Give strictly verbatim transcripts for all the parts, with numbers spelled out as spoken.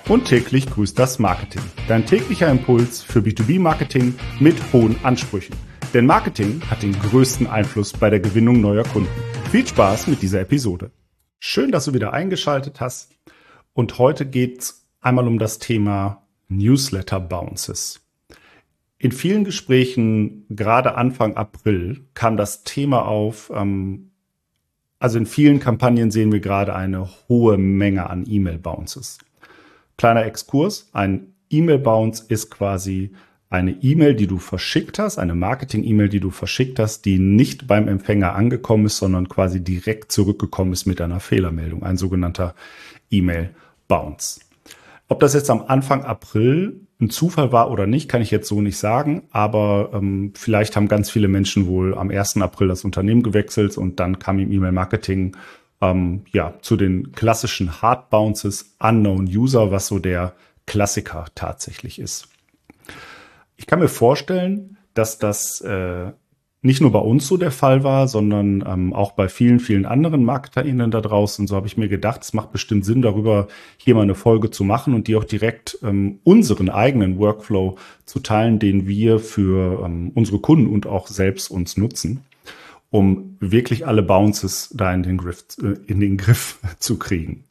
Und täglich grüßt das Marketing. Dein täglicher Impuls für B zwei B-Marketing mit hohen Ansprüchen. Denn Marketing hat den größten Einfluss bei der Gewinnung neuer Kunden. Viel Spaß mit dieser Episode. Schön, dass du wieder eingeschaltet hast. Und heute geht es einmal um das Thema Newsletter Bounces. In vielen Gesprächen, gerade Anfang April, kam das Thema auf. Ähm, also in vielen Kampagnen sehen wir gerade eine hohe Menge an E-Mail-Bounces. Kleiner Exkurs, ein E-Mail-Bounce ist quasi eine E-Mail, die du verschickt hast, eine Marketing-E-Mail, die du verschickt hast, die nicht beim Empfänger angekommen ist, sondern quasi direkt zurückgekommen ist mit einer Fehlermeldung, ein sogenannter E-Mail-Bounce. Ob das jetzt am Anfang April ein Zufall war oder nicht, kann ich jetzt so nicht sagen, aber ähm, vielleicht haben ganz viele Menschen wohl am ersten April das Unternehmen gewechselt und dann kam im E-Mail-Marketing ähm, ja zu den klassischen Hard Bounces, Unknown User, was so der Klassiker tatsächlich ist. Ich kann mir vorstellen, dass das äh, nicht nur bei uns so der Fall war, sondern ähm, auch bei vielen, vielen anderen MarketerInnen da draußen. So habe ich mir gedacht, es macht bestimmt Sinn, darüber hier mal eine Folge zu machen und die auch direkt ähm, unseren eigenen Workflow zu teilen, den wir für ähm, unsere Kunden und auch selbst uns nutzen, um wirklich alle Bounces da in den Griff, äh, in den Griff zu kriegen.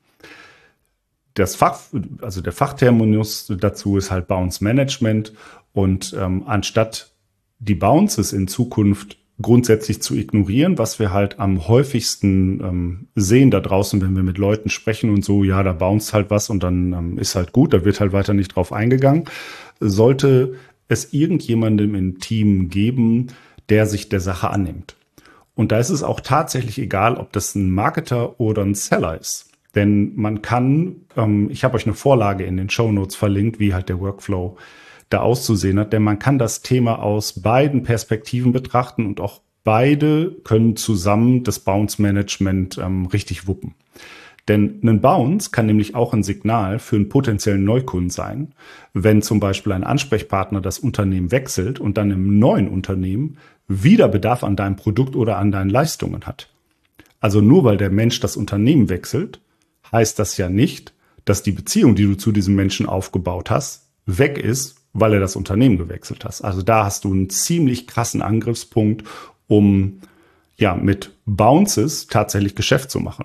Das Fach, also der Fachterminus dazu ist halt Bounce Management. Und ähm, anstatt die Bounces in Zukunft grundsätzlich zu ignorieren, was wir halt am häufigsten ähm, sehen da draußen, wenn wir mit Leuten sprechen und so, ja, da bounced halt was und dann ähm, ist halt gut, da wird halt weiter nicht drauf eingegangen, sollte es irgendjemandem im Team geben, der sich der Sache annimmt. Und da ist es auch tatsächlich egal, ob das ein Marketer oder ein Seller ist. Denn man kann, ähm, ich habe euch eine Vorlage in den Shownotes verlinkt, wie halt der Workflow da auszusehen hat, denn man kann das Thema aus beiden Perspektiven betrachten und auch beide können zusammen das Bounce-Management ähm, richtig wuppen. Denn ein Bounce kann nämlich auch ein Signal für einen potenziellen Neukunden sein, wenn zum Beispiel ein Ansprechpartner das Unternehmen wechselt und dann im neuen Unternehmen wieder Bedarf an deinem Produkt oder an deinen Leistungen hat. Also nur weil der Mensch das Unternehmen wechselt, heißt das ja nicht, dass die Beziehung, die du zu diesem Menschen aufgebaut hast, weg ist, weil er das Unternehmen gewechselt hat. Also da hast du einen ziemlich krassen Angriffspunkt, um ja mit Bounces tatsächlich Geschäft zu machen.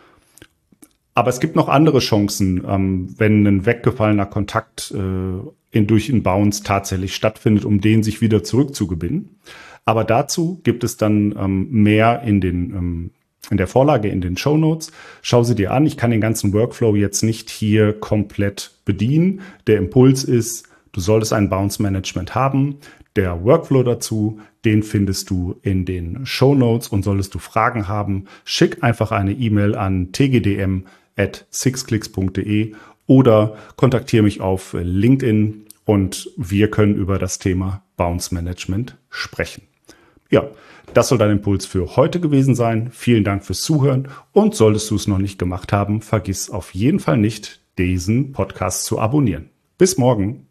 Aber es gibt noch andere Chancen, ähm, wenn ein weggefallener Kontakt äh, in, durch einen Bounce tatsächlich stattfindet, um den sich wieder zurückzugewinnen. Aber dazu gibt es dann ähm, mehr in den ähm, in der Vorlage in den Shownotes. Schau sie dir an. Ich kann den ganzen Workflow jetzt nicht hier komplett bedienen. Der Impuls ist, du solltest ein Bounce-Management haben. Der Workflow dazu, den findest du in den Shownotes und solltest du Fragen haben, schick einfach eine E-Mail an t g d m at sixclicks punkt d e oder kontaktiere mich auf LinkedIn und wir können über das Thema Bounce-Management sprechen. Ja, das soll dein Impuls für heute gewesen sein. Vielen Dank fürs Zuhören und solltest du es noch nicht gemacht haben, vergiss auf jeden Fall nicht, diesen Podcast zu abonnieren. Bis morgen.